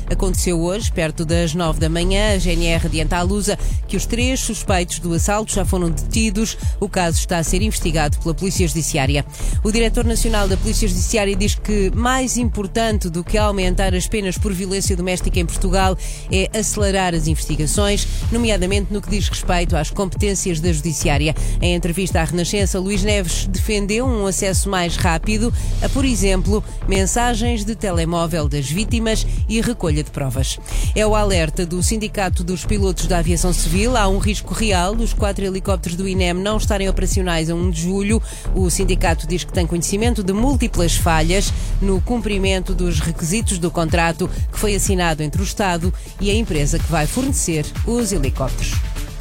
aconteceu hoje, perto das 9 da manhã. A GNR adianta à Lusa que os 3 suspeitos do assalto já foram detidos. O caso está a ser investigado pela Polícia Judiciária. O Diretor Nacional da Polícia Judiciária diz que mais importante do que aumentar as penas por violência doméstica em Portugal é acelerar as investigações, nomeadamente no que diz respeito às competências da Judiciária. Em entrevista à Renascença, Luís Neves defendeu um acesso mais rápido a, por exemplo, mensagens de telemóvel das vítimas e recolha de provas. É o alerta do Sindicato dos Pilotos da Aviação Civil. Há um risco real dos 4 helicópteros do INEM não estarem operacionais a 1 de julho. O sindicato diz que tem conhecimento de múltiplas falhas no cumprimento dos requisitos do contrato que foi assinado entre o Estado e a empresa que vai fornecer os helicópteros.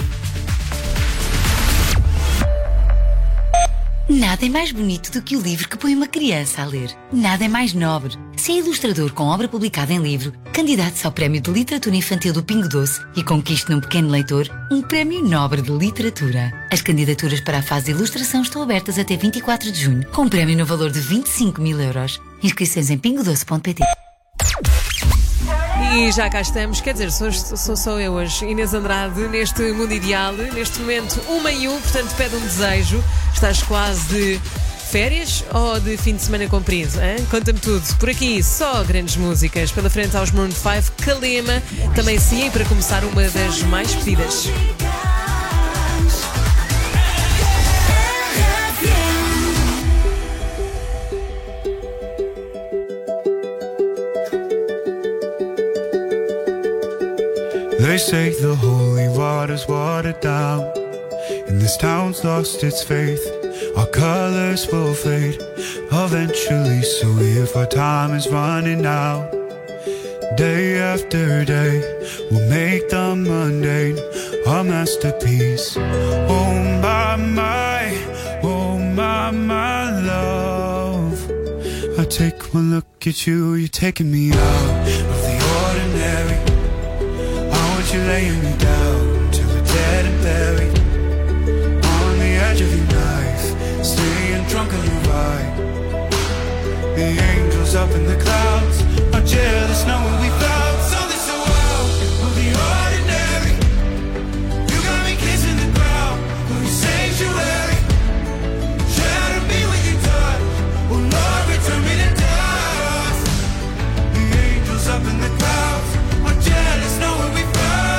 Nada é mais bonito do que o livro que põe uma criança a ler. Nada é mais nobre. Se é ilustrador com obra publicada em livro, candidate-se ao Prémio de Literatura Infantil do Pingo Doce e conquiste num pequeno leitor um Prémio Nobre de Literatura. As candidaturas para a fase de ilustração estão abertas até 24 de junho, com um prémio no valor de 25.000 euros. Inscrições em pingodoce.pt. E já cá estamos, quer dizer, sou só eu hoje, Inês Andrade, neste Mundo Ideal, neste momento 1 portanto pede um desejo. Estás quase de férias ou de fim de semana comprido? Hein? Conta-me tudo. Por aqui, só grandes músicas. Pela frente aos Maroon 5, Kalema, também sim, e para começar uma das mais pedidas. They say the holy water's watered down, and this town's lost its faith. Our colors will fade eventually, so if our time is running out, day after day, we'll make the mundane our masterpiece. Oh my, oh my love. I take one look at you, you're taking me out of the ordinary. You're laying me down till we're dead and buried on the edge of your knife, staying drunk on your ride. The angels up in the clouds are jealous knowing we found something so wild of the ordinary. You got me kissing the ground of your sanctuary. Shadow me when you touch, oh Lord, return me to dust. The angels up in the clouds are jealous knowing we found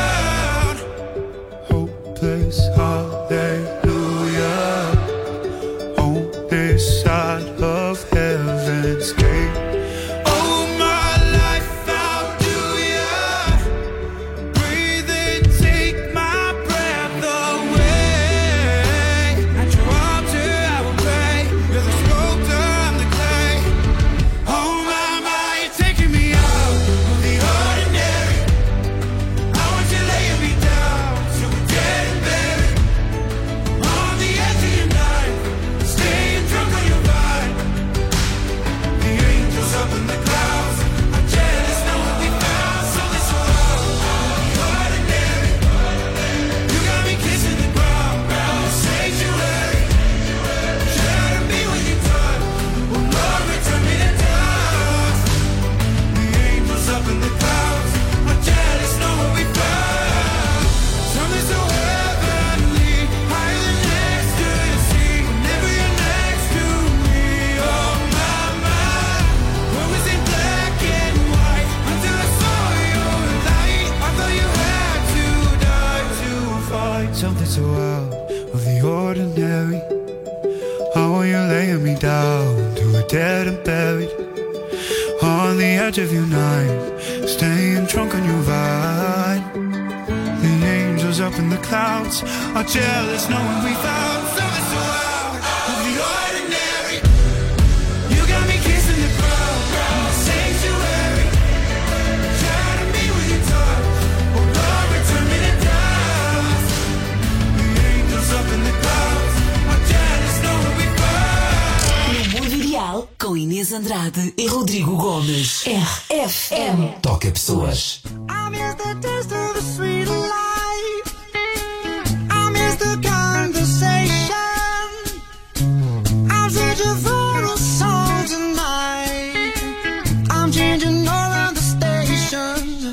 hallelujah on this side of heaven's gate. Oh my life, how do ya breathe and take my breath away? At your altar I will pray. You're the sculptor, I'm the clay. Oh my, you're taking me out of the ordinary. I want you laying me down till we're dead and buried on the edge of your knife, staying drunk on your vine. The angels up in the clouds are jealous knowing we found something so loud, the ordinary. You got me kissing the ground, the sanctuary. Shadow me when you touch, oh Lord, return me to dust. The angels up in the clouds are jealous knowing we found something so heavenly, higher than next to the sea. Whenever you're next to me, oh my. What was in black and white until I saw your light? I thought you had to die to fight something so out of the ordinary. How are you laying me down till we're dead and buried on the edge of your night, staying drunk on your vine. The angels up in the clouds are jealous knowing we found something so out of the ordinary. You got me kissing the ground, the sanctuary. Shadow me when you touch, oh Lord, return me to dust. The angels up in the clouds are jealous knowing we found. No Mundo Ideal, com Inês Andrade e Rodrigo Gomes. RFM. Toca pessoas. I miss the taste of the sweet life. I miss the conversation. I'm searching for a song tonight. I'm changing all of the stations.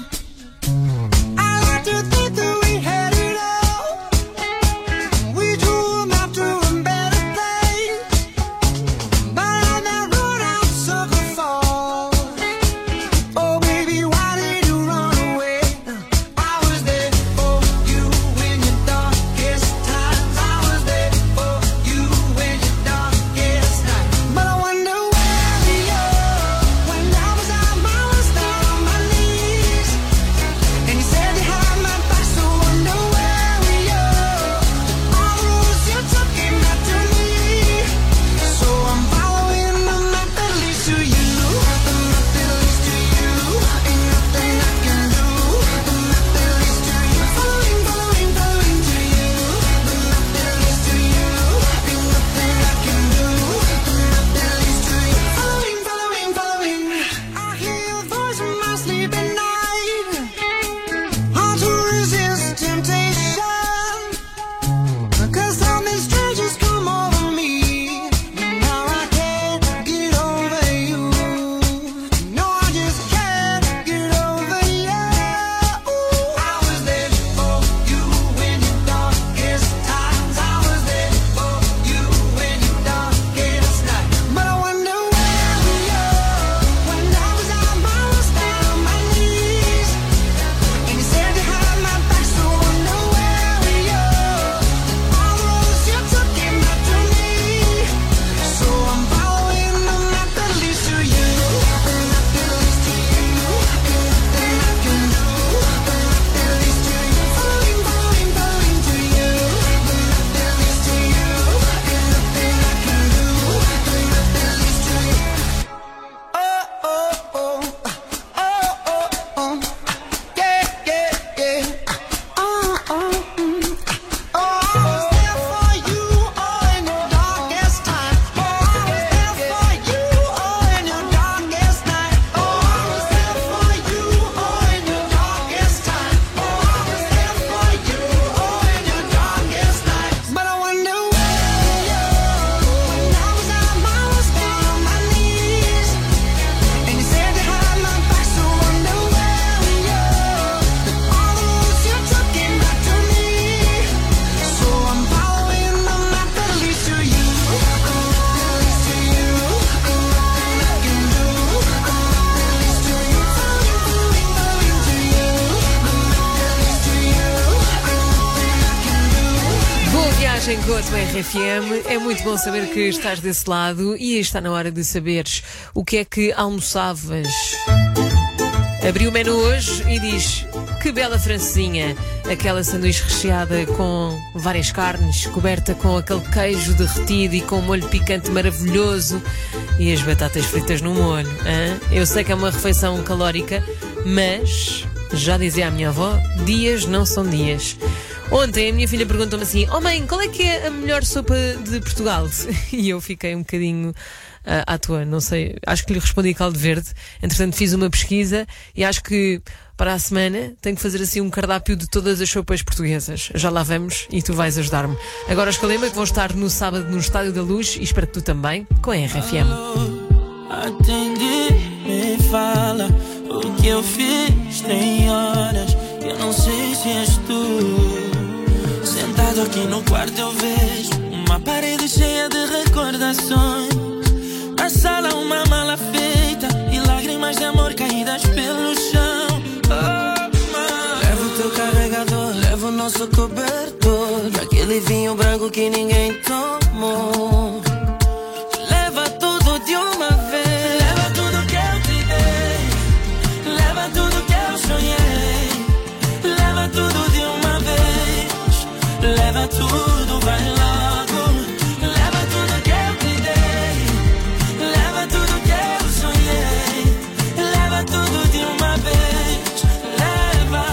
viagem com a tua RFM. É muito bom saber que estás desse lado e está na hora de saberes o que é que almoçavas. Abri o menu hoje e diz: que bela francesinha, aquela sanduíche recheada com várias carnes, coberta com aquele queijo derretido e com um molho picante maravilhoso e as batatas fritas no molho. Hein? Eu sei que é uma refeição calórica, mas, já dizia a minha avó, dias não são dias. Ontem a minha filha perguntou-me assim: oh mãe, qual é que é a melhor sopa de Portugal? E eu fiquei um bocadinho à toa, não sei, acho que lhe respondi caldo verde. Entretanto fiz uma pesquisa e acho que para a semana tenho que fazer assim um cardápio de todas as sopas portuguesas. Já lá vamos e tu vais ajudar-me. Agora os Calema que vão estar no sábado no Estádio da Luz e espero que tu também, com a RFM. Atende, me fala o que eu fiz, tem horas, eu não sei se és tu. Sentado aqui no quarto eu vejo uma parede cheia de recordações. Na sala uma mala feita e lágrimas de amor caídas pelo chão. Leva o teu carregador, leva o nosso cobertor, aquele vinho branco que ninguém tomou. Leva tudo de uma vez, leva tudo que eu te dei, leva tudo que eu sonhei, leva tudo de uma vez, leva tudo, vai logo. Leva tudo que eu te dei, leva tudo que eu sonhei, leva tudo de uma vez, leva,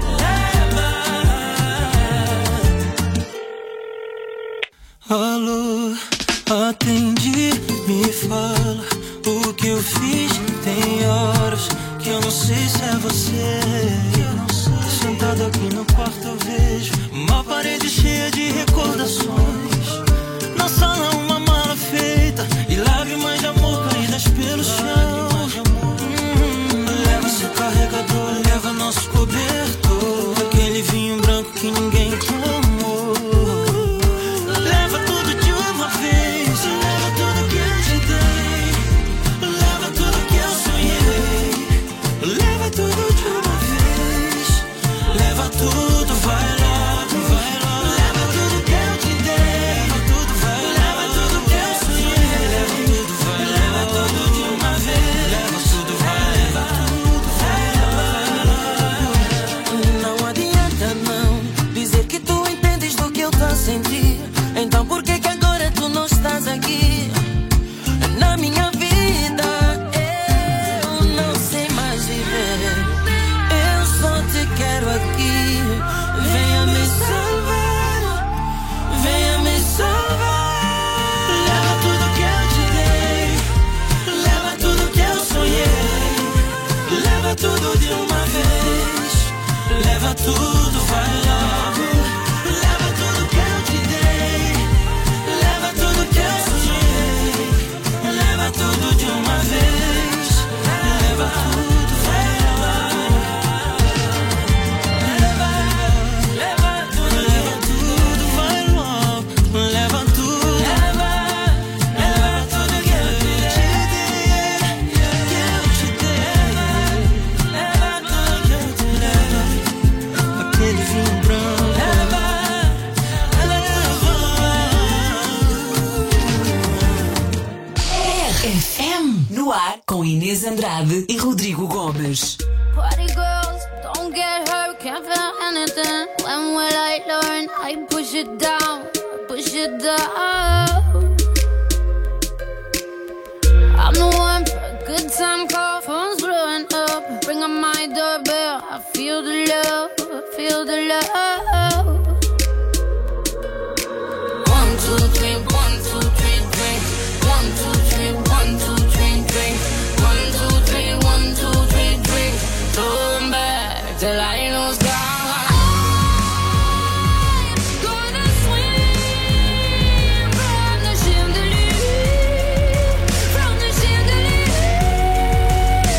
leva. Alô, atende, me fala o que eu fiz, tem horas que eu não sei se é você. Sentado aqui no quarto eu vejo uma parede cheia de recordações. Na sala uma mala feita e lágrimas de amor caídas pelo chão. Leva seu carregador, leva nosso cobertor, aquele vinho branco que ninguém tomou. Leva tudo de uma vez, leva tudo que eu te dei, leva tudo que eu sonhei, leva tudo de uma vez, leva tudo, vai logo, vai logo. Leva tudo que eu te dei, leva tudo, vai, leva tudo que eu sonhei, leva tudo, vai, leva tudo de uma vez, leva tudo, vai, leva tudo, vai. Não adianta não dizer que tu entendes do que eu tô a sentir. Então por que que agora tu não estás aqui na minha vida? Eu não sei mais viver, eu só te quero aqui. Venha me salvar, venha me salvar. Leva tudo que eu te dei, leva tudo que eu sonhei, leva tudo de uma vez, leva tudo, vai logo. Leva tudo que eu te dei, leva tudo que eu sonhei, leva tudo de uma vez, leva tudo, vai logo. Leva tudo, vai logo. Leva tudo, leva tudo que eu te dei, leva tudo que eu te dei, aquele vinho branco. RFM no ar com Inês Andrade e Rodrigo Gomes. Party girls, don't get hurt, can't feel anything. When will I learn? I push it down, push it down. I'm the one for a good time call, phone's blowing up. Bring on my doorbell, I feel the love, I feel the love. 1, 2, 3, 1, 2, 3, drink. 1, 2, 3, 1, 2, 3, drink. 1, 2, 3, 1, 2, 3, drink. Throwing back till I lose God. Gonna swim from the chandelier, from the chandelier.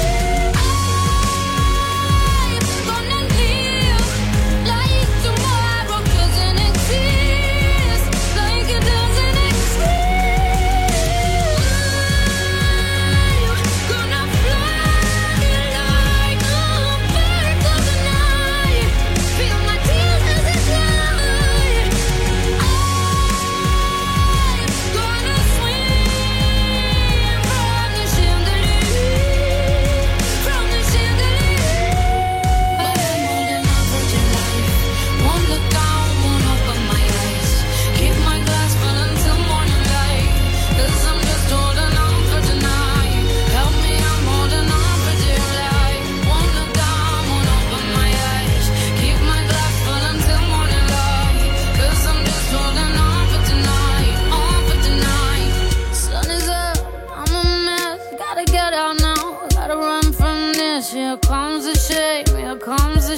I'm gonna live like tomorrow doesn't exist, like it doesn't exist. Gonna fly like a bird of the night.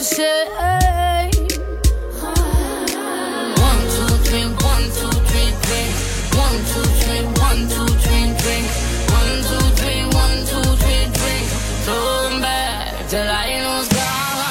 say. 1, 2, 3, 1, 2, 3, drink. 1, 2, 3, 1, 2, 3, drink. 1, 2, 3, 1, 2, 3, drink. Throw them back till I know it's gone.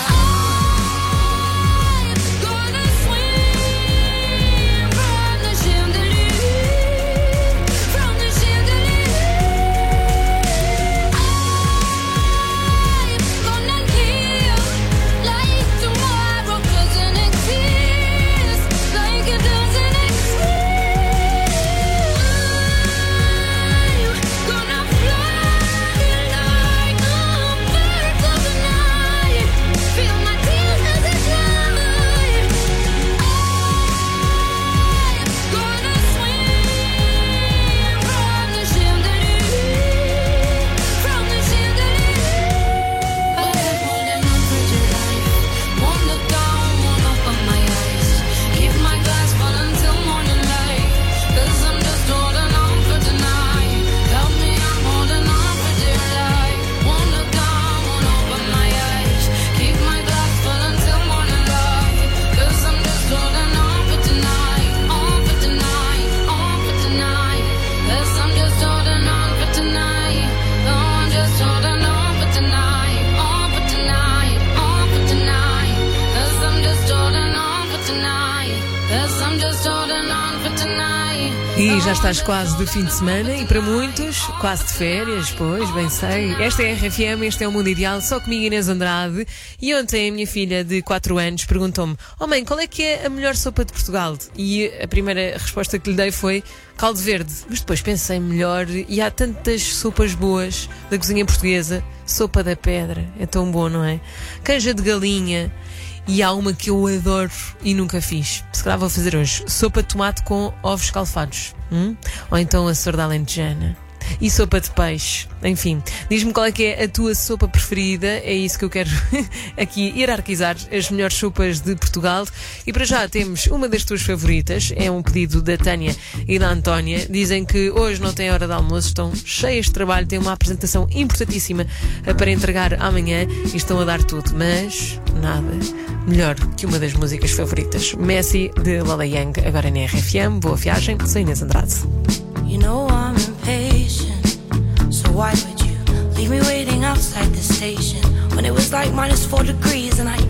E já estás quase de fim de semana e para muitos, quase de férias, pois, bem sei. Esta é a RFM, este é o Mundo Ideal, só comigo Inês Andrade. E ontem a minha filha de 4 anos perguntou-me: "Oh mãe, qual é que é a melhor sopa de Portugal?" E a primeira resposta que lhe dei foi caldo verde. Mas depois pensei melhor e há tantas sopas boas da cozinha portuguesa. Sopa da pedra, é tão bom, não é? Canja de galinha. E há uma que eu adoro e nunca fiz. Se calhar vou fazer hoje. Sopa de tomate com ovos escalfados. Ou então a sorda alentejana. E sopa de peixe. Enfim, diz-me qual é que é a tua sopa preferida. É isso que eu quero aqui hierarquizar, as melhores sopas de Portugal. E para já temos uma das tuas favoritas. É um pedido da Tânia e da Antónia. Dizem que hoje não tem hora de almoço, estão cheias de trabalho, têm uma apresentação importantíssima para entregar amanhã e estão a dar tudo. Mas nada melhor que uma das músicas favoritas. Messi, de Lola Young, agora na RFM. Boa viagem, sou Inês Andrade. You know I'm impatient, so why would you leave me waiting outside the station when it was like -4 degrees? And I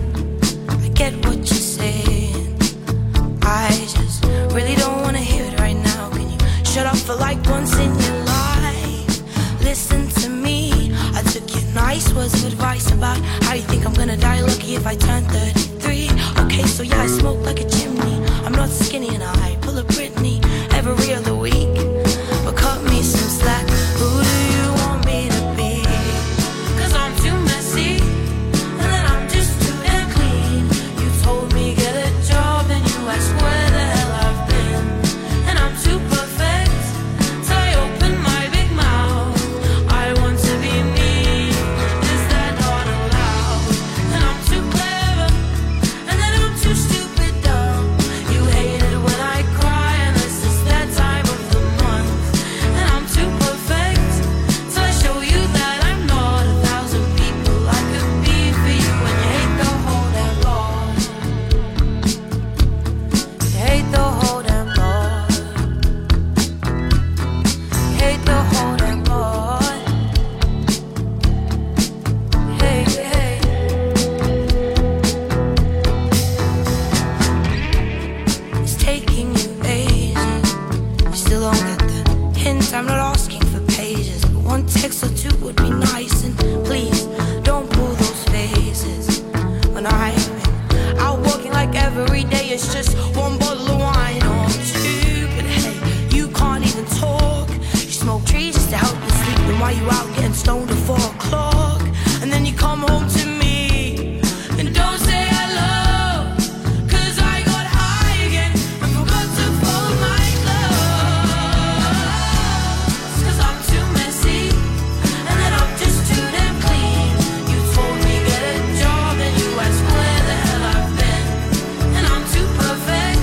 get what you're saying, I just really don't wanna hear it right now. Can you shut up for like once in your life? Listen to me, I took your nice words of advice about how you think I'm gonna die lucky if I turn 33. Okay, so yeah, I smoke like a chimney, I'm not skinny and I pull a Britney every other week. But cut me some slack, who do you want me to be? 'Cause I'm too messy, and then I'm just too damn clean. You told me get a job and you asked where the hell I've been. And I'm too perfect, so I open my big mouth. I want to be me, is that not allowed? And I'm too clever, and then I'm too stupid dumb. You hate it when I cry, and this is that time of the month. And I'm too perfect, so I show you that I'm not 1,000 people I could be for you. And you hate the whole damn lot. You hate the whole damn lot. You hate the whole damn lot. Hey, hey. It's taking you ages. You still don't get the hint. I'm not asking for pages, but one text or two would be nice. And please don't pull those faces when I've been out walking like every day. It's just one bottle of wine or two. But hey, you can't even talk. You smoke trees just to help you sleep. And while you out getting stoned at 4 o'clock, and then you come home to me and don't say hello. 'Cause I got high again and forgot to fold my clothes. 'Cause I'm too messy, and then I'm just too damn clean. You told me get a job and you asked where the hell I've been. And I'm too perfect,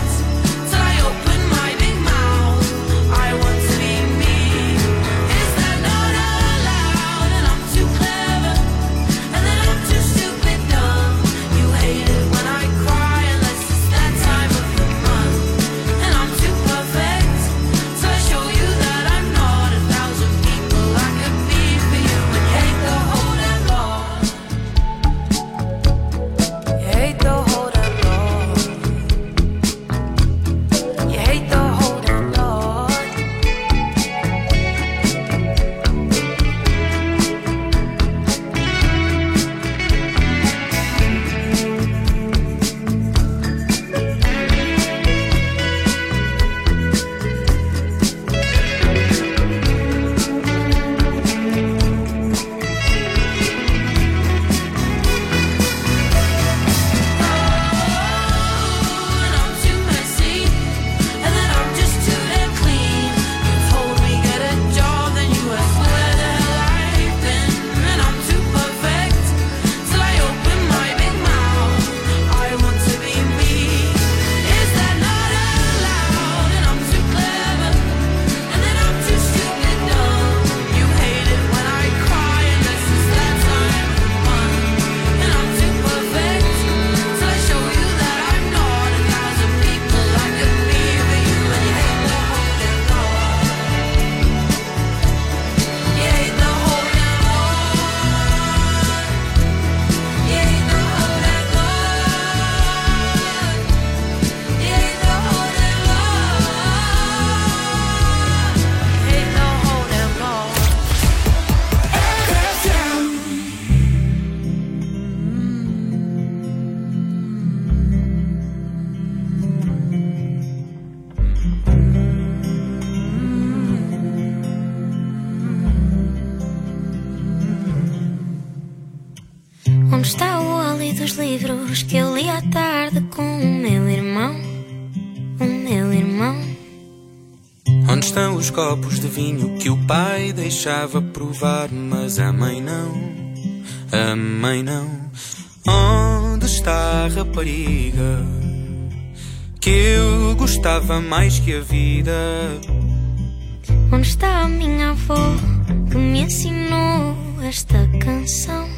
e dos livros que eu li à tarde com o meu irmão. O meu irmão. Onde estão os copos de vinho que o pai deixava provar, mas a mãe não, a mãe não. Onde está a rapariga que eu gostava mais que a vida? Onde está a minha avó que me ensinou esta canção?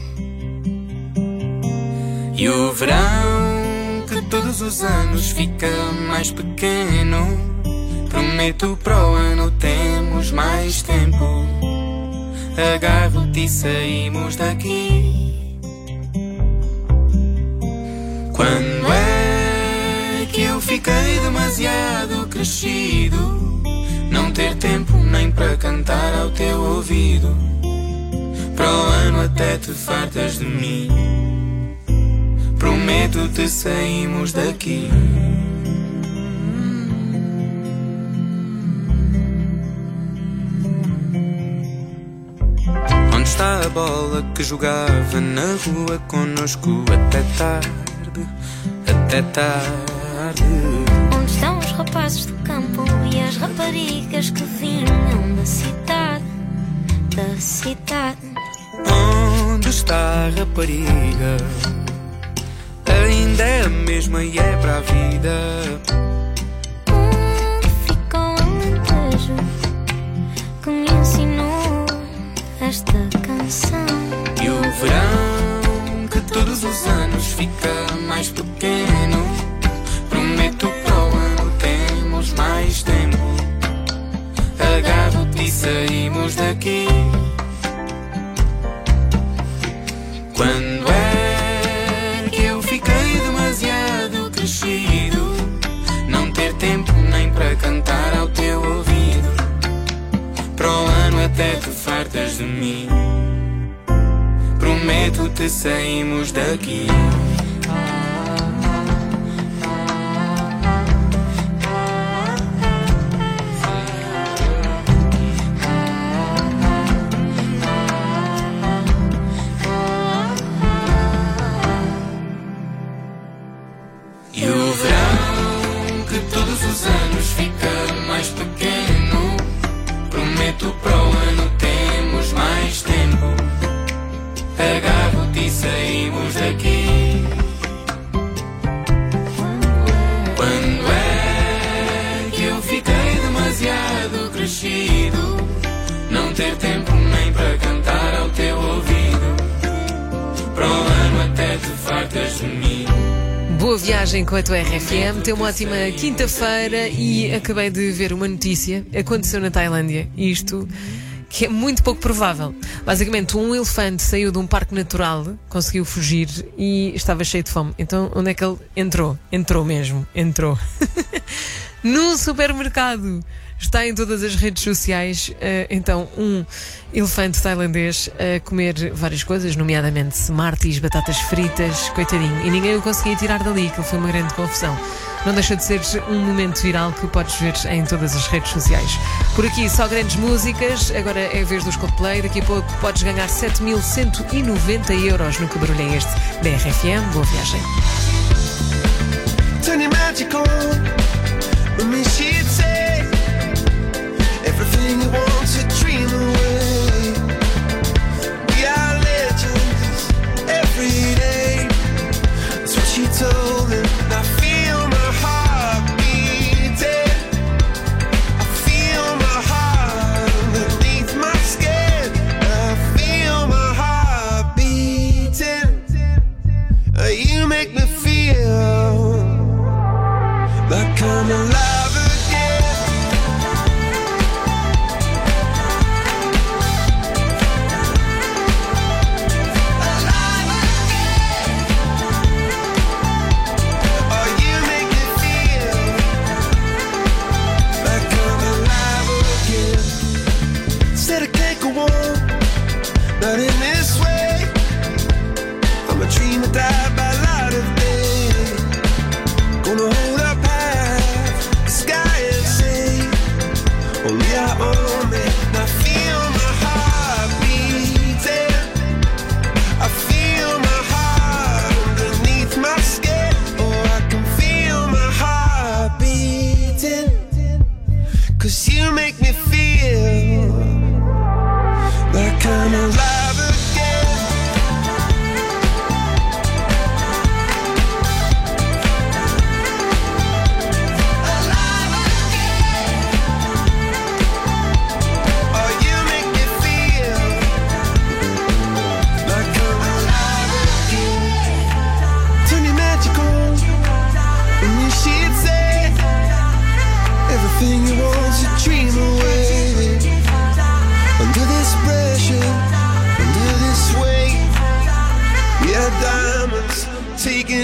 E o verão que todos os anos fica mais pequeno, prometo para o ano temos mais tempo. Agarro-te e saímos daqui. Quando é que eu fiquei demasiado crescido, não ter tempo nem para cantar ao teu ouvido? Para o ano até te fartas de mim, prometo-te saímos daqui. Onde está a bola que jogava na rua connosco até tarde, até tarde? Onde estão os rapazes do campo e as raparigas que vinham da cidade, da cidade? Onde está a rapariga? Ainda é a mesma e é para a vida. Onde fica o Alentejo que me ensinou esta canção? E o verão que todos os anos fica mais pequeno, prometo para o ano temos mais tempo. Agarro-te e saímos daqui. Quando é que eu fiquei demasiado crescido, não ter tempo nem para cantar ao teu ouvido? Para o ano até te fartas de mim, prometo-te saímos daqui. E o verão que todos os anos fica mais pequeno, prometo para o ano temos mais tempo. Agarro-te e saímos daqui. Quando é que eu fiquei demasiado crescido, não ter tempo nem para cantar ao teu ouvido? Para o ano até te fartas de mim. Boa viagem com a tua RFM. Tem uma ótima quinta-feira e acabei de ver uma notícia. Aconteceu na Tailândia. Isto que é muito pouco provável. Basicamente, um elefante saiu de um parque natural, conseguiu fugir e estava cheio de fome. Então, onde é que ele entrou? Entrou mesmo. Entrou. Num supermercado. Está em todas as redes sociais, então, um elefante tailandês a comer várias coisas, nomeadamente smarties, batatas fritas, coitadinho. E ninguém o conseguia tirar dali, aquilo foi uma grande confusão. Não deixa de ser um momento viral que podes ver em todas as redes sociais. Por aqui, só grandes músicas. Agora é a vez dos Coldplay. Daqui a pouco podes ganhar 7.190 euros no Que Barulho é Este da RFM. Boa viagem. Turn your magic on. I mean, she'd say everything you want to dream away. We are legends every day. That's what she told him. I feel my heart beating. I feel my heart underneath my skin. I feel my heart beating. You make me feel like I'm alive again. Alive again. Oh, you make me feel like I'm alive again. Said I can't go on, not in this way. I'm a dream that died by light of day. Gonna hold up half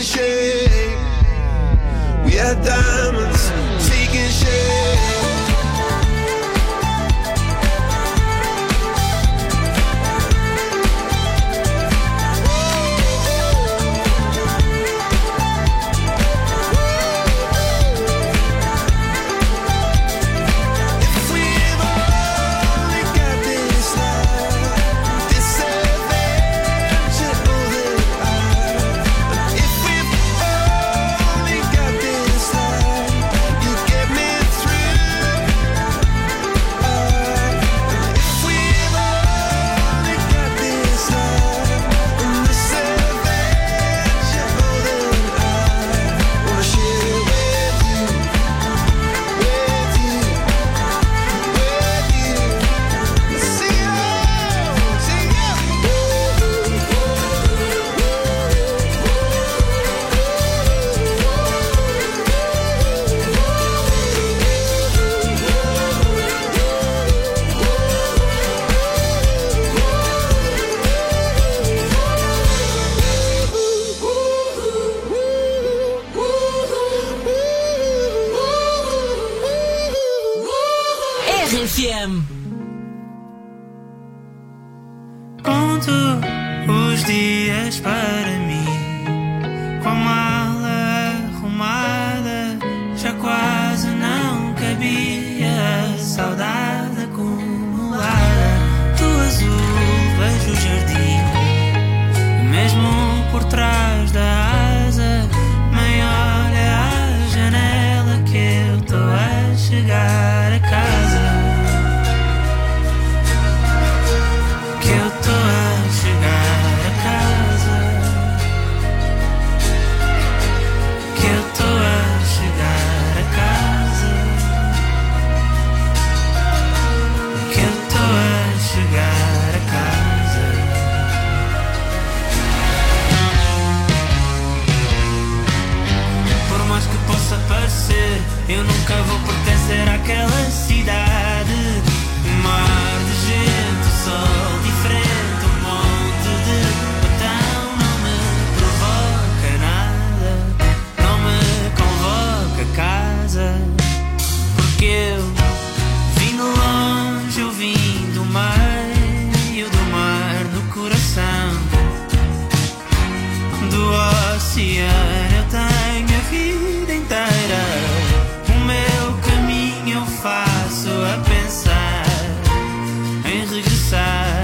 shape. We had diamonds taking shape. RFM. Conto os dias para mim, com a mala arrumada, já quase não cabia a saudade acumulada. Do azul vejo o jardim, mesmo por trás da asa. Maior é a janela que eu tô a chegar a casa. Que eu tô a chegar a casa. Que eu tô a chegar a casa. Que eu tô a chegar a casa. Por mais que possa parecer, eu nunca vou pertencer àquela cidade. Um mar de gente, o sol diferente, um monte de botão. Não me provoca nada, não me convoca a casa. Porque eu vim de longe, eu vim do meio do mar, no coração do oceano. Eu tenho a vida inteira, o meu caminho eu faço a pensar em regressar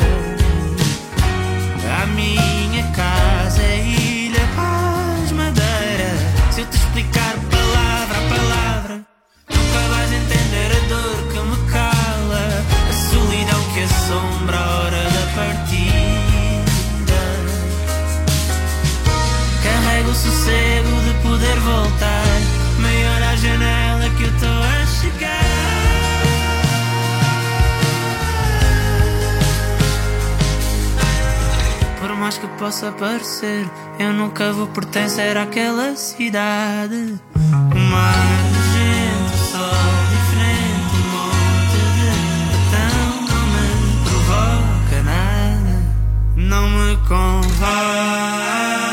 à minha casa, Ilha Paz, Madeira. Se eu te explicar palavra a palavra, nunca vais entender a dor que me cala, a solidão que assombra a hora da partida. Carrego o sossego de poder voltar, maior à janela que eu tô a chegar. Por mais que possa parecer, eu nunca vou pertencer àquela cidade. O mar de gente, o sol diferente, um monte de botão. Não me provoca nada, não me convoca.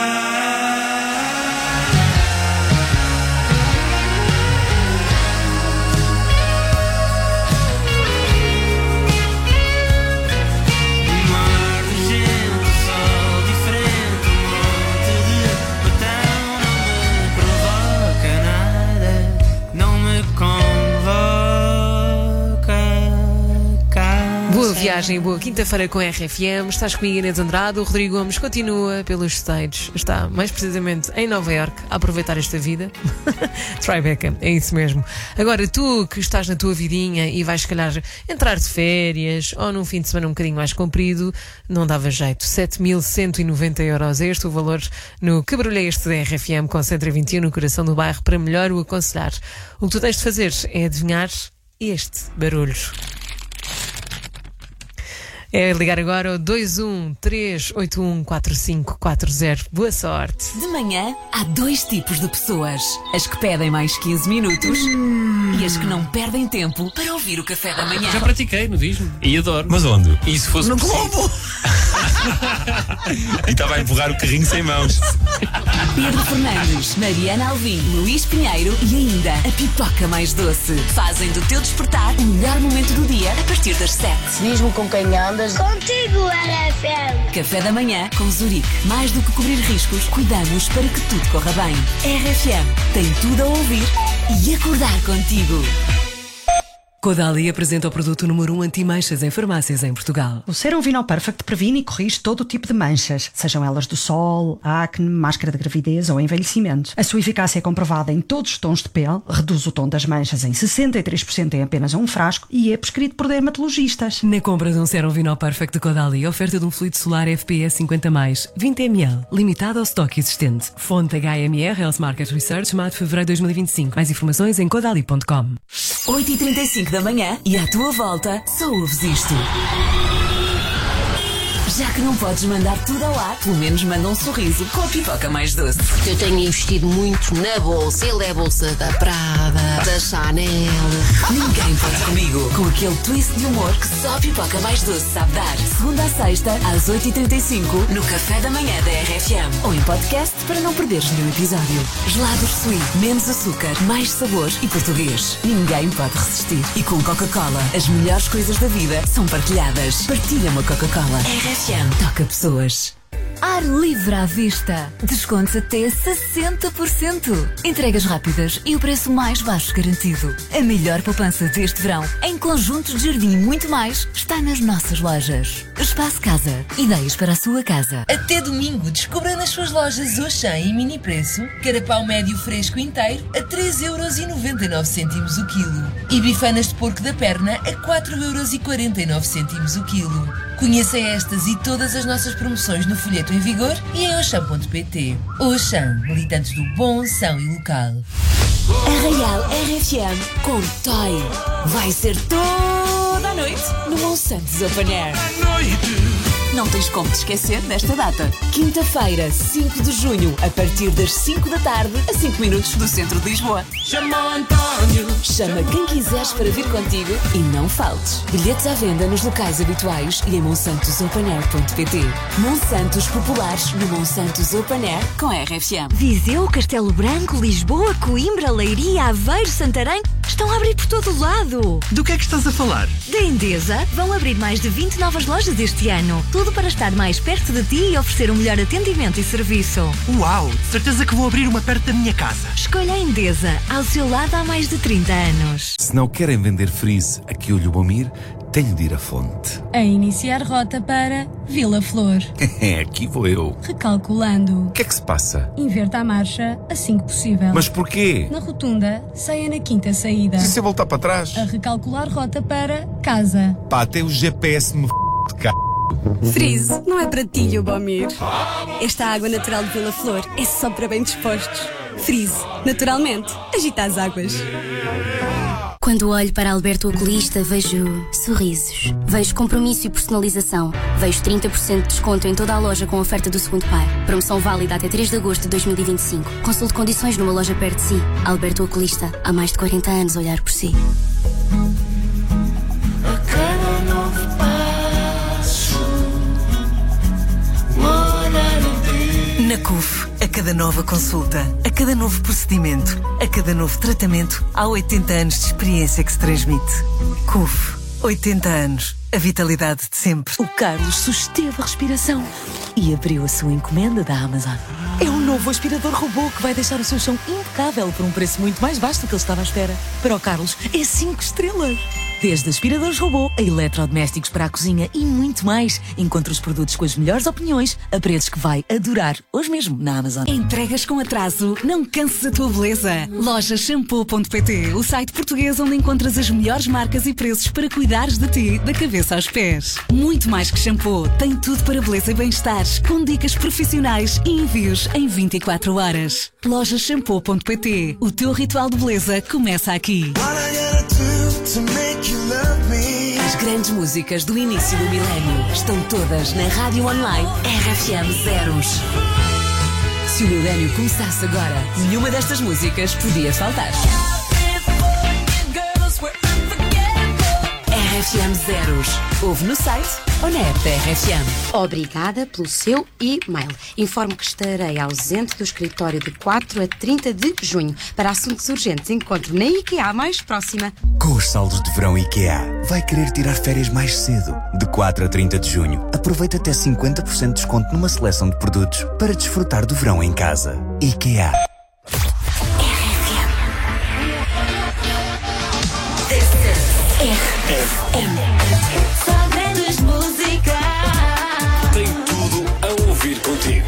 Boa viagem, boa quinta-feira com a RFM. Estás comigo, Inês Andrade. O Rodrigo Gomes continua pelos stages. Está mais precisamente em Nova Iorque a aproveitar esta vida. Tribeca, é isso mesmo. Agora, tu que estás na tua vidinha e vais, se calhar, entrar de férias ou num fim de semana um bocadinho mais comprido, não dava jeito. 7.190 euros é este o valor no cabrolheste da RFM com 121 no coração do bairro para melhor o aconselhar. O que tu tens de fazer é adivinhar este barulho. É ligar agora ao 213814540. Boa sorte. De manhã, há dois tipos de pessoas. As que pedem mais 15 minutos e as que não perdem tempo para ouvir o café da manhã. Já pratiquei nudismo e adoro. Mas onde? E se fosse No possível? Globo! E estava a empurrar o carrinho sem mãos. Pedro Fernandes, Mariana Alvim, Luís Pinheiro e ainda a pipoca mais doce. Fazem do teu despertar o melhor momento do dia a partir das 7. Diz-me com quem andas. Contigo, RFM. Café da manhã com Zurique. Mais do que cobrir riscos, cuidamos para que tudo corra bem. RFM tem tudo a ouvir e acordar contigo. Caudalie apresenta o produto número 1 anti-manchas em farmácias em Portugal. O Serum Vinol Perfect previne e corrige todo o tipo de manchas, sejam elas do sol, acne, máscara de gravidez ou envelhecimento. A sua eficácia é comprovada em todos os tons de pele, reduz o tom das manchas em 63% em apenas um frasco e é prescrito por dermatologistas. Na compra de um Serum Vinol Perfect de Caudalie, oferta de um fluido solar FPS 50+, 20 ml, limitado ao estoque existente. Fonte HMR Health Market Research, maio de fevereiro de 2025. Mais informações em caudalie.com. 8h35 da manhã e à tua volta só ouves isto. Já que não podes mandar tudo ao ar, pelo menos manda um sorriso com a pipoca mais doce. Eu tenho investido muito na bolsa. Ele é a bolsa da Prada, da Chanel. Ninguém pode comigo. Com aquele twist de humor que só a pipoca mais doce sabe dar. Segunda a sexta, às 8h35, no Café da Manhã da RFM. Ou em podcast para não perderes nenhum episódio. Gelados Sweet, menos açúcar, mais sabor e português. Ninguém pode resistir. E com Coca-Cola, as melhores coisas da vida são partilhadas. Partilha uma Coca-Cola. RFM toca pessoas. Ar livre à vista. Descontos até 60%. Entregas rápidas e o preço mais baixo garantido. A melhor poupança deste verão, em conjuntos de jardim e muito mais, está nas nossas lojas. Espaço Casa. Ideias para a sua casa. Até domingo, descubra nas suas lojas Auchan e Mini Preço carapau médio fresco inteiro a 3,99€ o quilo. E bifanas de porco da perna a 4,49€ o quilo. Conheça estas e todas as nossas promoções no folheto em vigor e em Auchan.pt. Auchan, militantes do bom, são e local. Arraial RFM com Toy. Vai ser toda a noite no Monsantos Open Air. Não tens como te esquecer desta data. Quinta-feira, 5 de junho, a partir das 5 da tarde, a 5 minutos do centro de Lisboa. Chama quem quiseres para vir contigo e não faltes. Bilhetes à venda nos locais habituais e em monsantosopenair.pt. Monsantos Populares no Monsantos Open Air com RFM. Viseu, Castelo Branco, Lisboa, Coimbra, Leiria, Aveiro, Santarém estão a abrir por todo o lado. Do que é que estás a falar? Da Endesa vão abrir mais de 20 novas lojas este ano. Tudo para estar mais perto de ti e oferecer um melhor atendimento e serviço. Uau! Certeza que vou abrir uma perto da minha casa. Escolha a Endesa, ao seu lado há mais de 30 anos. Se não querem vender freeze aqui o Lubomir, tenho de ir à fonte. A iniciar rota para Vila Flor. Aqui vou eu. Recalculando. O que é que se passa? Inverta a marcha assim que possível. Mas porquê? Na rotunda, saia na quinta saída. E se eu voltar para trás? A recalcular rota para casa. Pá, até o GPS me de cá. Freeze, não é para ti, Lubomir. Esta água natural de Vila Flor é só para bem dispostos. Freeze, naturalmente, agita as águas. Quando olho para Alberto Oculista, vejo sorrisos. Vejo compromisso e personalização. Vejo 30% de desconto em toda a loja com oferta do segundo par. Promoção válida até 3 de agosto de 2025. Consulte condições numa loja perto de si. Alberto Oculista, há mais de 40 anos a olhar por si. A cada novo passo, mora no dia. Na CUF, a cada nova consulta, a cada novo procedimento, a cada novo tratamento, há 80 anos de experiência que se transmite. CUF, 80 anos. A vitalidade de sempre. O Carlos susteve a respiração e abriu a sua encomenda da Amazon. É um novo aspirador robô que vai deixar o seu chão impecável por um preço muito mais baixo do que ele estava à espera. Para o Carlos, é 5 estrelas. Desde aspiradores robô a eletrodomésticos para a cozinha e muito mais. Encontre os produtos com as melhores opiniões a preços que vai adorar. Hoje mesmo na Amazon. Entregas com atraso? Não canses a tua beleza. Lojashampoo.pt, o site português onde encontras as melhores marcas e preços para cuidares de ti, da cabeça aos pés. Muito mais que shampoo. Tem tudo para beleza e bem-estar, com dicas profissionais e envios em 24 horas. Lojashampoo.pt, o teu ritual de beleza começa aqui. As grandes músicas do início do milénio estão todas na rádio online RFM Zeros. Se o milénio começasse agora, nenhuma destas músicas podia faltar. RFM Zeros. Ouve no site ou na app da RFM. Obrigada pelo seu e-mail. Informo que estarei ausente do escritório de 4 a 30 de junho. Para assuntos urgentes, encontro na IKEA mais próxima. Com os saldos de verão IKEA, vai querer tirar férias mais cedo. De 4 a 30 de junho, aproveita até 50% de desconto numa seleção de produtos para desfrutar do verão em casa. IKEA. Só grandes músicas. Tem tudo a ouvir contigo.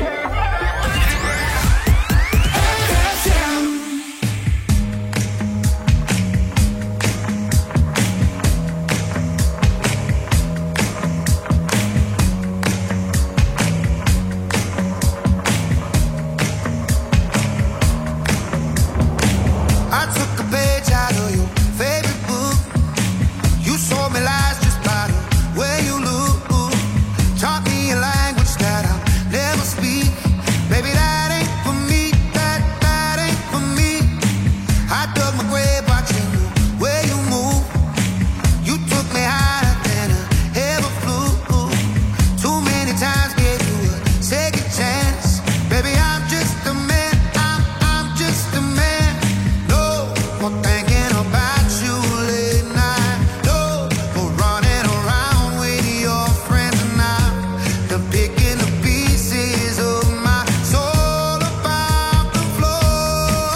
I took a page out of your favorite book. You sold me lies just by the way you look. Taught me a language that I'll never speak. Baby, that ain't for me. That ain't for me. I dug my grave watching the way you move. You took me higher than I ever flew. Too many times gave you a second chance. Baby, I'm just a man. I'm just a man. No more thinking about you late night. No more running around with your friends now. They're picking the pieces of my soul about the floor.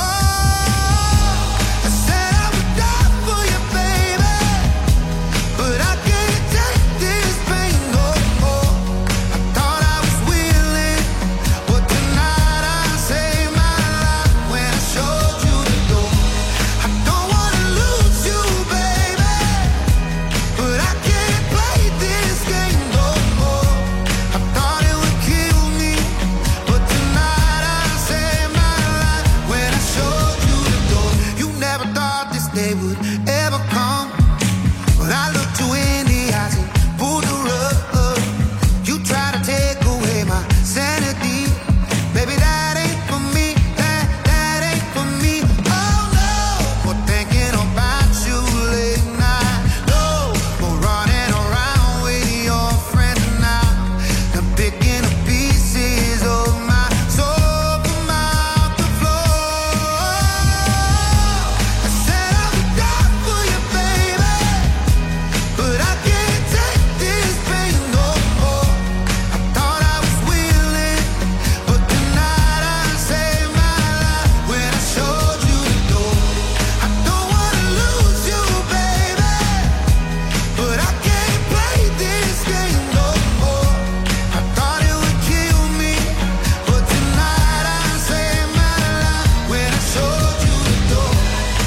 I said I would die for you, baby, but I can't take this pain no more. I thought I was willing, but tonight I saved my life when I showed you the door. I don't wanna lose you, baby, but I can't play this game no more. I thought it would kill me, but tonight I saved my life when I showed you the door. You never thought this day would ever come, but I looked you in the eyes and pulled the rug. You try to take away my sanity. Baby, that ain't for me. That ain't for me. Oh no, more thinking about you late night. No more running around with your friends now. They're picking the pieces of my soul from out the floor. I said I would die for you, baby, but I can't take this pain no more. I thought I was willing, but tonight I saved my life when I showed you the door. I don't wanna lose you, baby, but I can't play this game no more. I thought it would kill me, but tonight I saved my life when I showed you the door.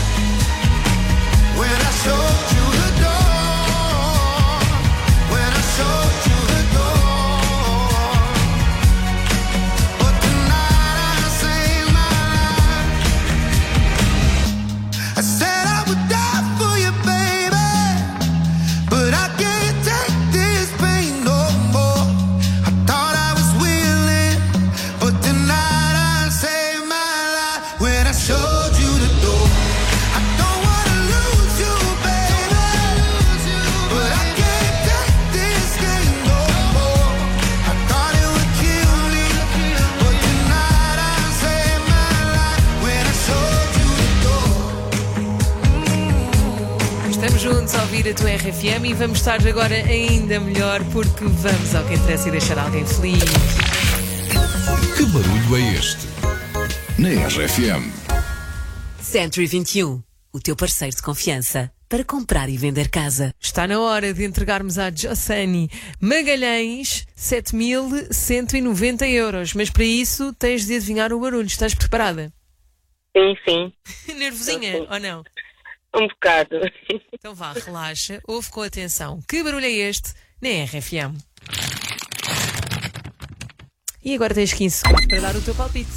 When I showed you the door. When I showed you the door. But tonight I saved my life. I said I would die for you, baby, but I can't take this pain no more. I thought I was willing, but tonight I saved my life when I showed you the door. I don't wanna lose you, baby, but I can't take this game no more. I thought it would kill me, but tonight I saved my life when I showed you the door. Estamos juntos a ouvir a tua RFM e vamos estar agora ainda melhor porque vamos ao que interessa e deixar alguém feliz. Que barulho é este? Na RFM. Century 21, o teu parceiro de confiança para comprar e vender casa. Está na hora de entregarmos à Jossani Magalhães 7.190 euros, mas para isso tens de adivinhar o barulho. Estás preparada? Sim, sim. Nervosinha ou não? Um bocado. Então vá, relaxa, ouve com atenção. Que barulho é este na RFM? E agora tens 15 segundos para dar o teu palpite.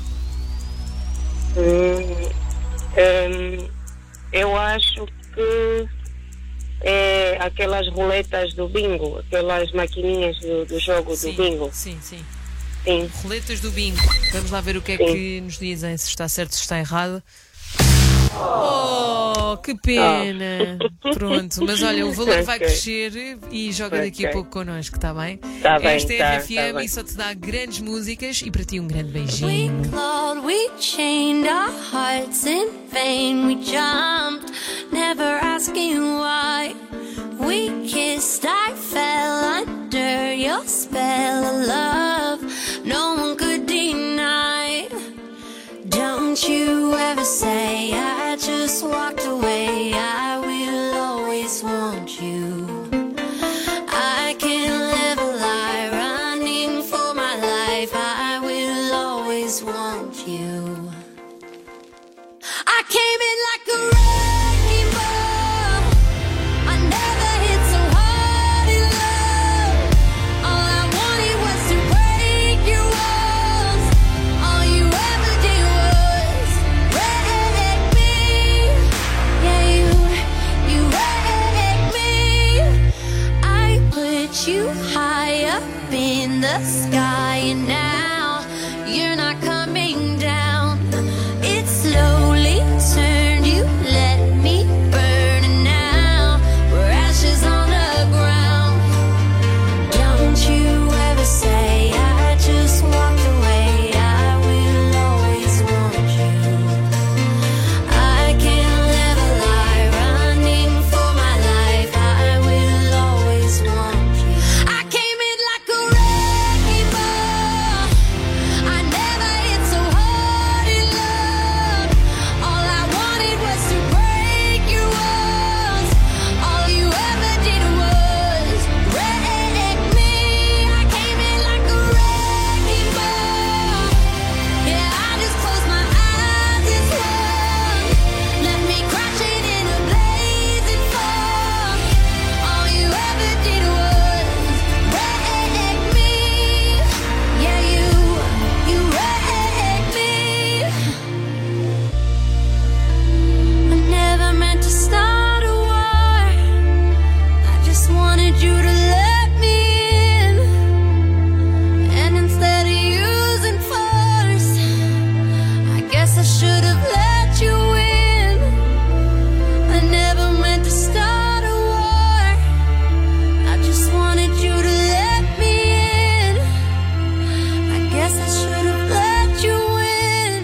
Eu acho que é aquelas roletas do bingo, aquelas maquininhas do jogo do bingo. Sim, sim. Sim. Roletas do bingo. Vamos lá ver o que é que nos dizem, se está certo, se está errado. Oh, que pena. Pronto, mas olha, o valor vai crescer e joga daqui a pouco connosco, está bem? Tá bem, Esta é tá, a RFM tá bem. e só te dá grandes músicas e para ti um grande beijinho. Lord, we chained our hearts in vain. We jumped, never asking why. We kissed, I fell under your spell of love. No one could deny. Don't you ever say I just walked away. I will always want you. I can't live a lie, running for my life. I will always want you. I came in like a wrecking ball. I never hit so hard in love. All I wanted was to break your walls. All you ever did was wreck me. Yeah, you wrecked me. I put you high up in the sky, and now you're not coming down. It slowly turned, you let me burn, and now we're ashes on the ground. Don't you ever say I just walked away. I will always want you. I can't live a lie, running for my life. I will always want you. I came in like a wrecking ball. I never hit so hard in love. All I wanted was to break your walls. All you ever did was wreck me. I came in like a wrecking ball. Yeah, I just closed my eyes and swung. Let me crash it in a blazing fall. All you ever did was wreck me. Yeah, you wrecked me. I never meant to start a war. I just wanted you to let me in. And instead of using force, I guess I should have let you in. I never meant to start a war. I just wanted you to let me in. I guess I should have let you in.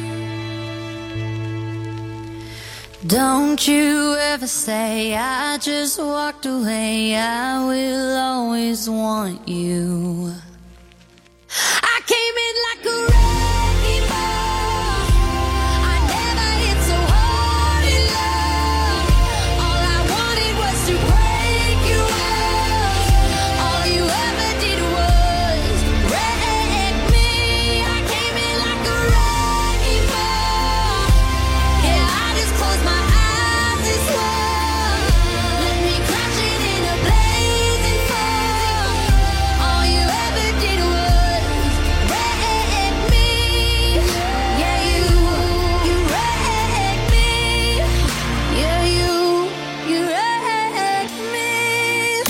Don't you ever say I just walked away. I will always want you. I came in like a wrecking ball. I never hit so hard in love. All I wanted was to break your walls. All you ever did was wreck me. I came in like a wrecking ball. Yeah, I just closed my eyes and swung. Let me crash it in a blazing fall. All you ever did was wreck me. Yeah, you wrecked me. Yeah, you wrecked me.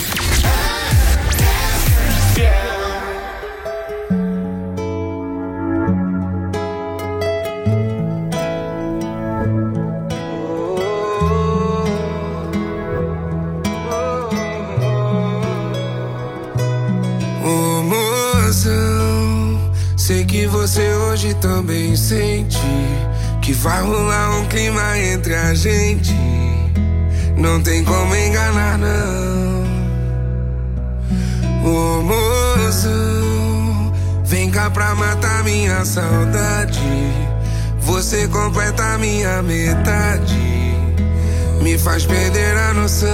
Ô mozão, sei que você hoje também sente que vai rolar um clima entre a gente. Não tem como enganar, não. Ô mozão, vem cá pra matar minha saudade. Você completa a minha metade, me faz perder a noção.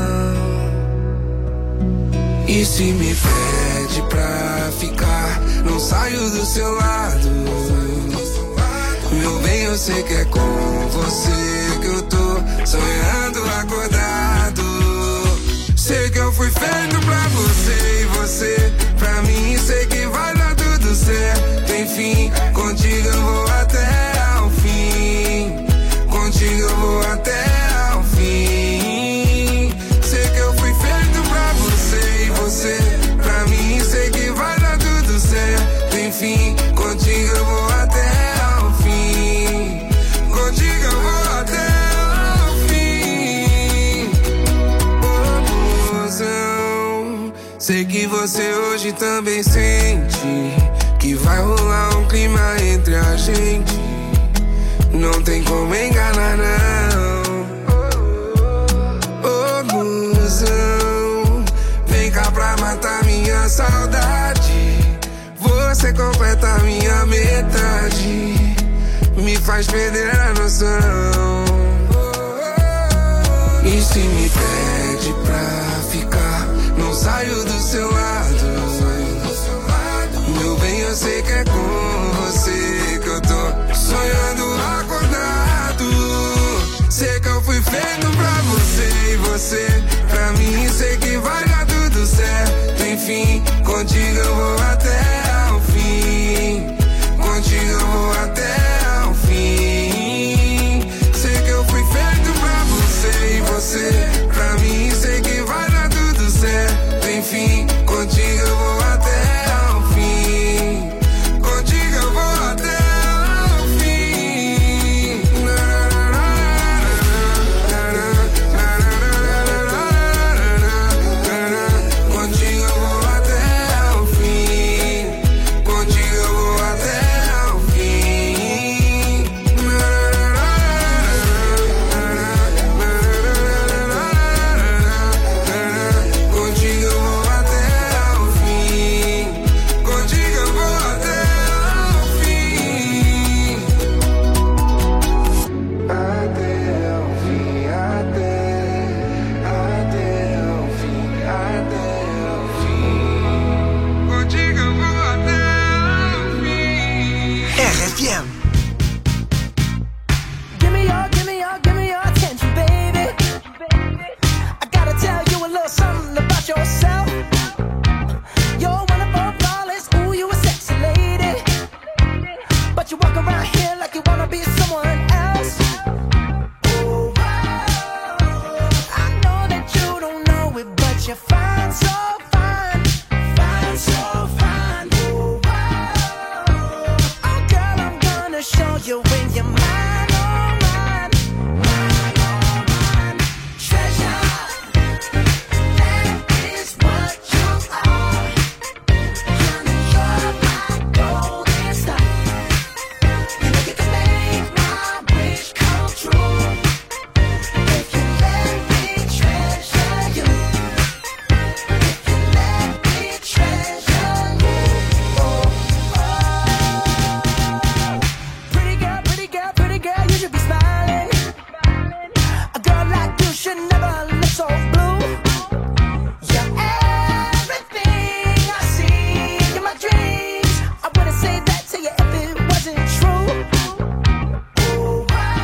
E se me pede pra ficar, não saio do seu lado. Meu bem, eu sei que é com você que eu tô sonhando acordado. Sei que eu fui feito pra você e você pra mim. Sei que vai dar tudo certo, enfim. Contigo eu vou até ao fim. Contigo eu vou até ao fim. Sei que eu fui feito pra você e você pra mim. Sei que vai dar tudo certo, enfim. Contigo eu vou até ao fim. Contigo eu vou hoje também sente que vai rolar um clima entre a gente. Não tem como enganar, não. Ô, musão, vem cá pra matar minha saudade. Você completa a minha metade, me faz perder a noção. E se me pede pra ficar, não saio do seu lado. Meu bem, eu sei que é com você que eu tô sonhando acordado. Sei que eu fui feito pra você e você pra mim. Sei que vai dar tudo certo. Enfim, contigo eu vou até o fim. Contigo eu vou até o fim. Sei que eu fui feito pra você e você pra mim. Sei que vai dar tudo certo. Enfim, contigo eu vou até o fim. Contigo eu vou até o fim. Contigo eu vou até o fim. Contigo eu vou até o fim. Contigo eu vou até o fim. Contigo eu vou até o fim. Até o fim, até o fim, até o fim. Contigo eu vou até o fim. RFM. Give me your attention, baby. I gotta tell you a little something about yourself. You're wonderful, flawless, ooh, you a sexy lady. But you walk around here like you wanna be someone else. Ooh, I know that you don't know it, but you're fine, so fine. Fine, so fine. Ooh, oh, girl, I'm gonna show you when you're mine, oh mine. Mine, oh mine. Treasure, that is what you are. Honey, you're my golden star. You know you can make my wish come true. If you let me treasure you. If you let me treasure you. Oh, oh. Pretty girl, you should be smiling. A girl like you should never look so blue. You're everything I see in my dreams. I wouldn't say that to you if it wasn't true. Ooh,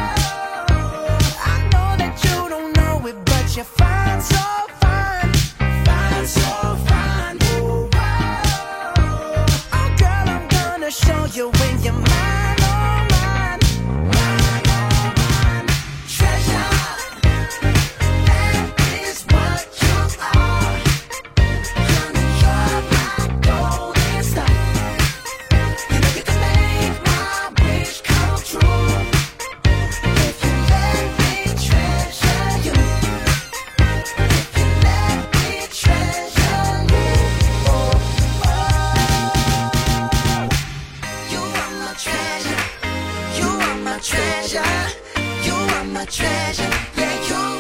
I know that you don't know it, but you're fine, so fine. Fine, so fine. Ooh, oh, girl, I'm gonna show you when you're mine, oh mine. Mine, oh mine. Treasure, that is what you are. Honey, you're my golden star. You know you can make my wish come true. If you let me treasure you. If you let me treasure you. Oh, oh. You are my treasure. You are my treasure. You are my treasure. Yeah,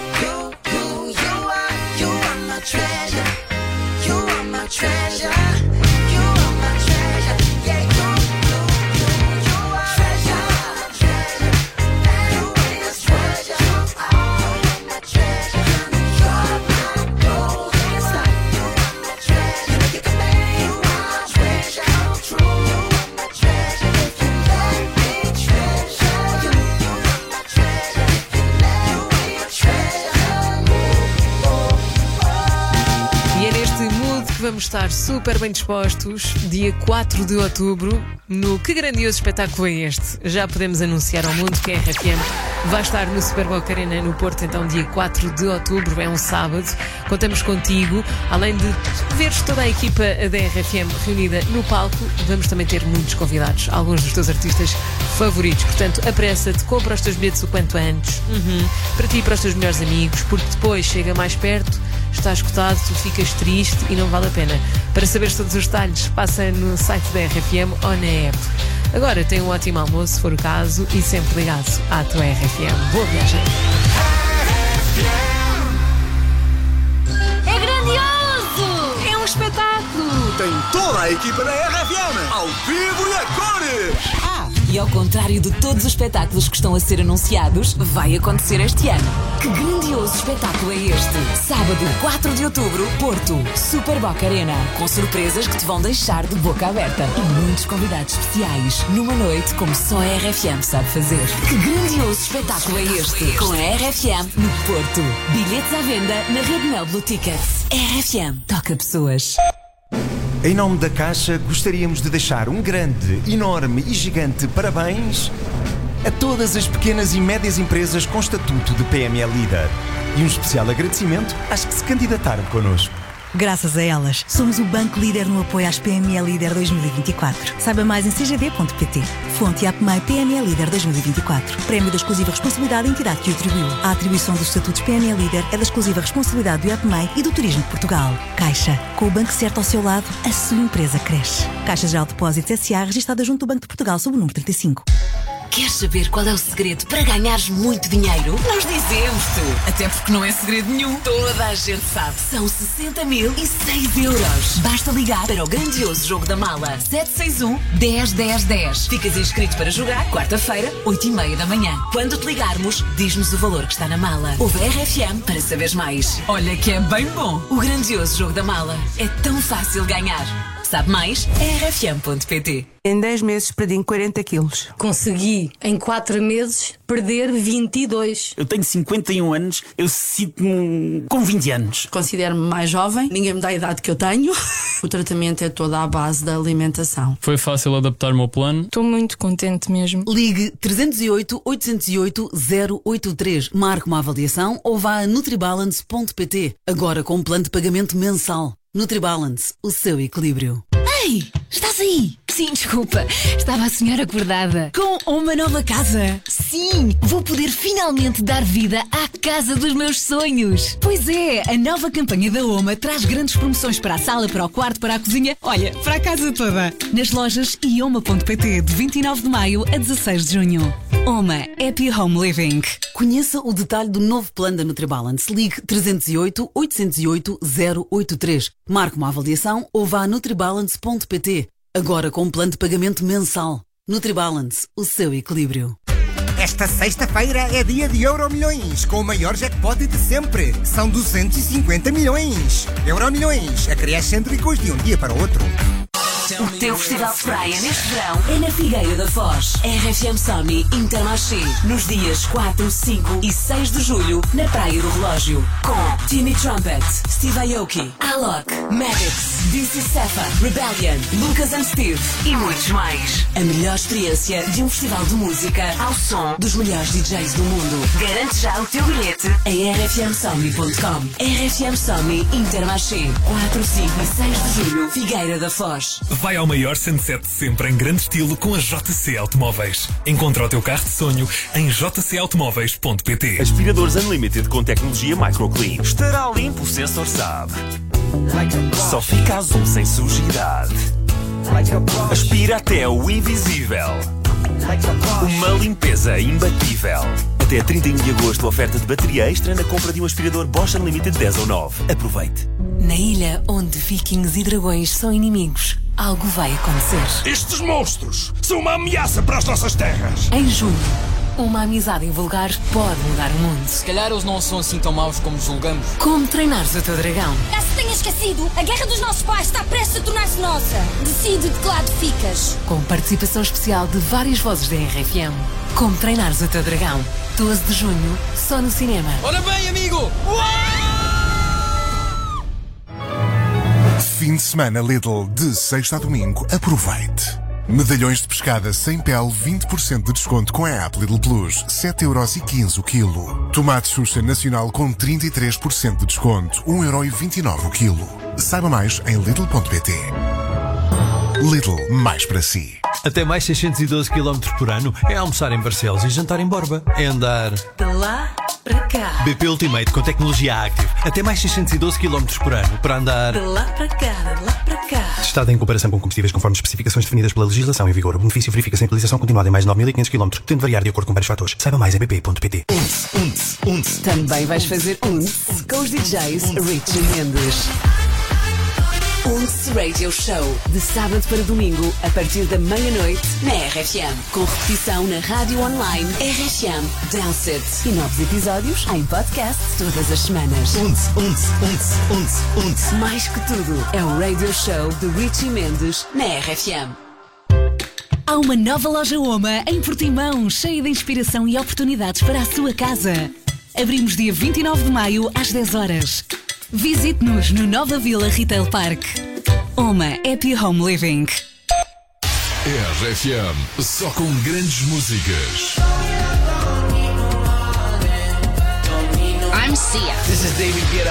you are my treasure. You are my treasure. You are my treasure. Yeah, you are treasure. You are my treasure. You are my treasure. You're my golden star. You are my treasure. You know you can make my wish come true. You are my treasure. If you let me treasure you. You are my treasure. If you let me treasure you. Oh, oh. E é neste mood que vamos estar super bem dispostos, dia 4 de outubro, no Que Grandioso Espetáculo é Este? Já podemos anunciar ao mundo que a RFM vai estar no Superboc Arena no Porto, então dia 4 de outubro, é um sábado. Contamos contigo, além de veres toda a equipa da RFM reunida no palco, vamos também ter muitos convidados, alguns dos teus artistas favoritos. Portanto, apressa-te, compra os teus bilhetes o quanto antes, para ti e para os teus melhores amigos, porque depois chega mais perto, está escutado, tu ficas triste e não vale a pena. Para saberes todos os detalhes, passa no site da RFM ou na app. Agora tem um ótimo almoço, se for o caso, e sempre ligado à tua RFM. Boa viagem! É grandioso! É um espetáculo! Tem toda a equipa da RFM ao vivo e a cores! E ao contrário de todos os espetáculos que estão a ser anunciados, vai acontecer este ano. Que grandioso espetáculo é este? Sábado, 4 de outubro, Porto, Super Boca Arena. Com surpresas que te vão deixar de boca aberta. E muitos convidados especiais. Numa noite como só a RFM sabe fazer. Que grandioso espetáculo é este? Com a RFM no Porto. Bilhetes à venda na Rede Mel Blue Tickets. RFM toca pessoas. Em nome da Caixa, gostaríamos de deixar um grande, enorme e gigante parabéns a todas as pequenas e médias empresas com estatuto de PME Líder e um especial agradecimento às que se candidataram connosco. Graças a elas, somos o banco líder no apoio às PME Líder 2024. Saiba mais em cgd.pt. Fonte APMEI PME Líder 2024. Prémio da exclusiva responsabilidade da entidade que o atribuiu. A atribuição dos estatutos PME Líder é da exclusiva responsabilidade do APMEI e do Turismo de Portugal. Caixa. Com o banco certo ao seu lado, a sua empresa cresce. Caixa Geral de Depósitos S.A. registada junto do Banco de Portugal sob o número 35. Queres saber qual é o segredo para ganhares muito dinheiro? Nós dizemos-te! Até porque não é segredo nenhum. Toda a gente sabe. São 60.006 euros. Basta ligar para o grandioso jogo da mala. 761-10-10-10. Ficas inscrito para jogar quarta-feira, 8h30 da manhã. Quando te ligarmos, diz-nos o valor que está na mala. Ouve a RFM para saberes mais. Olha que é bem bom. O grandioso jogo da mala. É tão fácil ganhar. Sabe mais? rfm.pt. Em 10 meses perdi 40 quilos. Consegui, em 4 meses, perder 22. Eu tenho 51 anos, eu sinto-me com 20 anos. Considero-me mais jovem, ninguém me dá a idade que eu tenho. O tratamento é toda à base da alimentação. Foi fácil adaptar-me ao plano. Estou muito contente mesmo. Ligue 308-808-083. Marque uma avaliação ou vá a nutribalance.pt. Agora com um plano de pagamento mensal. NutriBalance, o seu equilíbrio. Ei, estás aí? Sim, desculpa, estava a sonhar acordada. Com uma nova casa? Sim, vou poder finalmente dar vida à casa dos meus sonhos. Pois é, a nova campanha da OMA traz grandes promoções para a sala, para o quarto, para a cozinha, olha, para a casa toda. Nas lojas e oma.pt de 29 de maio a 16 de junho. OMA, Happy Home Living. Conheça o detalhe do novo plano da NutriBalance. Ligue 308-808-083. Marque uma avaliação ou vá a nutribalance.pt. Agora com um plano de pagamento mensal. NutriBalance, o seu equilíbrio. Esta sexta-feira é dia de Euromilhões, com o maior jackpot de sempre. São 250 milhões. Euromilhões, acrescêntricos de um dia para o outro. O teu festival de praia neste verão é na Figueira da Foz. RFM Sony Intermarché. Nos dias 4, 5 e 6 de julho, na Praia do Relógio. Com Timmy Trumpet, Steve Aoki, Alok, Maddox, DC Safa, Rebellion, Lucas and Steve e muitos mais. A melhor experiência de um festival de música ao som dos melhores DJs do mundo. Garante já o teu bilhete em rfmsony.com. RFM Sony Intermarché. 4, 5 e 6 de julho, Figueira da Foz. Vai ao maior sunset de sempre em grande estilo com a JC Automóveis. Encontra o teu carro de sonho em jcautomóveis.pt. Aspiradores Unlimited com tecnologia Microclean. Estará limpo, o sensor sabe. Só fica azul sem sujidade. Aspira até o invisível. Uma limpeza imbatível. Até 31 de agosto, oferta de bateria extra na compra de um aspirador Bosch Unlimited 10 ou 9. Aproveite. Na ilha onde vikings e dragões são inimigos, algo vai acontecer. Estes monstros são uma ameaça para as nossas terras. Em junho, uma amizade invulgar pode mudar o mundo. Se calhar eles não são assim tão maus como julgamos. Como treinares o teu dragão? Caso tenha esquecido, a guerra dos nossos pais está prestes a tornar-se nossa. Decide de que lado ficas. Com participação especial de várias vozes da RFM. Como treinares o teu dragão? 12 de junho, só no cinema. Ora bem, amigo! Fim de semana Lidl, de sexta a domingo, aproveite. Medalhões de pescada sem pele, 20% de desconto com a app Lidl Plus, 7,15€ o quilo. Tomate Xuxa Nacional com 33% de desconto, 1,29€ o quilo. Saiba mais em Lidl.pt. Lidl, mais para si. Até mais 612 km por ano é almoçar em Barcelos e jantar em Borba. É andar De lá para cá. BP Ultimate com tecnologia Active. Até mais 612 km por ano para andar De lá para cá, de lá para cá. Testado em comparação com combustíveis conforme especificações definidas pela legislação em vigor. O benefício verifica-se em utilização continuada em mais de 9.500 km, podendo variar de acordo com vários fatores. Saiba mais em bp.pt. Também vais fazer UNS com os DJs Richie Mendes. UNS Radio Show, de sábado para domingo, a partir da meia-noite, na RFM. Com repetição na rádio online RFM Dance It. E novos episódios em podcast todas as semanas. Mais que tudo, é o Radio Show de Richie Mendes, na RFM. Há uma nova loja Oma em Portimão, cheia de inspiração e oportunidades para a sua casa. Abrimos dia 29 de maio às 10 horas. Visite-nos no Nova Vila Retail Park. Oma Happy Home Living. RFM, só com grandes músicas. I'm Sia. This is David Guetta.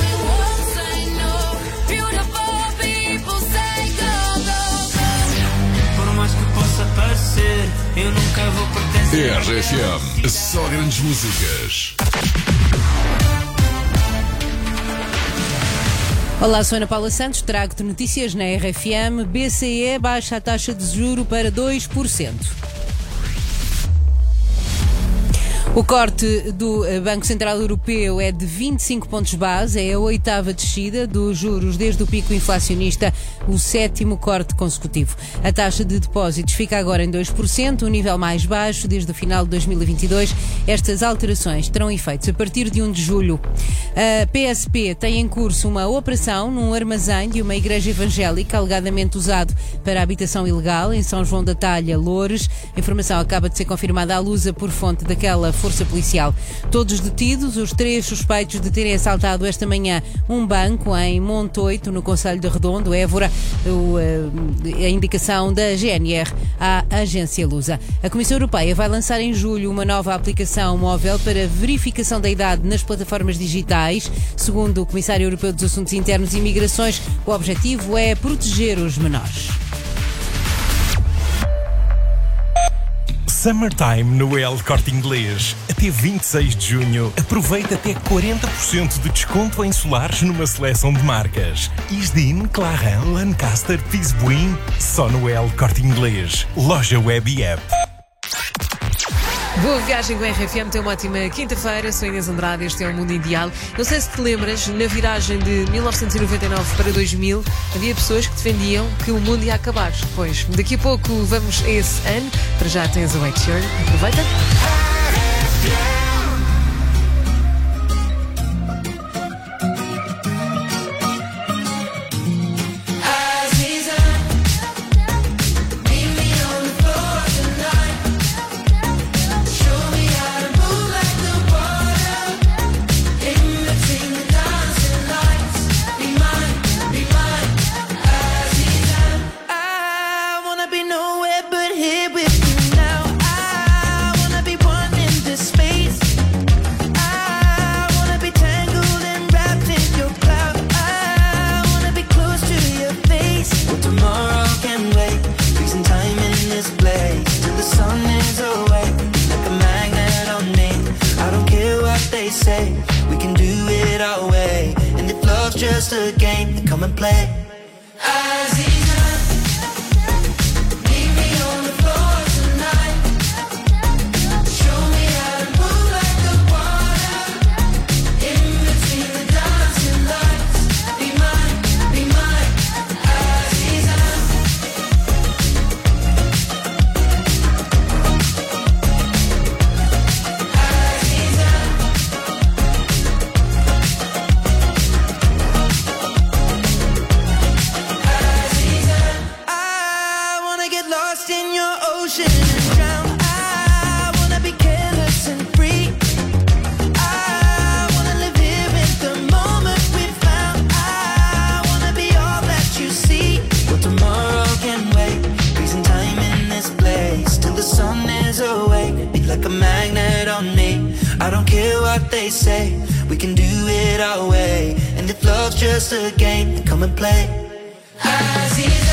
Por mais que possa parecer, eu nunca vou pertencer. RFM, só grandes músicas. Olá, sou Ana Paula Santos, trago-te notícias na RFM. BCE baixa a taxa de juro para 2%. O corte do Banco Central Europeu é de 25 pontos base, é a 8ª descida dos juros desde o pico inflacionista, o 7º corte consecutivo. A taxa de depósitos fica agora em 2%, o nível mais baixo desde o final de 2022. Estas alterações terão efeitos a partir de 1 de julho. A PSP tem em curso uma operação num armazém de uma igreja evangélica alegadamente usado para habitação ilegal em São João da Talha, Loures. A informação acaba de ser confirmada à Lusa por fonte daquela força policial. Todos detidos, os 3 suspeitos de terem assaltado esta manhã um banco em Montoito, no concelho de Redondo, Évora, a indicação da GNR à agência Lusa. A Comissão Europeia vai lançar em julho uma nova aplicação móvel para verificação da idade nas plataformas digitais. Segundo o Comissário Europeu dos Assuntos Internos e Imigrações, o objetivo é proteger os menores. Summertime no El Corte Inglês. Até 26 de junho, aproveita até 40% de desconto em solares numa seleção de marcas. Isdin, Clarin, Lancaster, Pisbuin. Só no El Corte Inglês. Loja web e app. Boa viagem com a RFM, tem uma ótima quinta-feira. Sou Inês Andrade, este é o Mundo Ideal. Não sei se te lembras, na viragem de 1999 para 2000 havia pessoas que defendiam que o mundo ia acabar. Pois, daqui a pouco vamos a esse ano. Para já tens o Wake Shirt, aproveita. We can do it our way, and if love's just a game, then come and play. I don't care what they say, we can do it our way. And if love's just a game, then come and play. Aziza.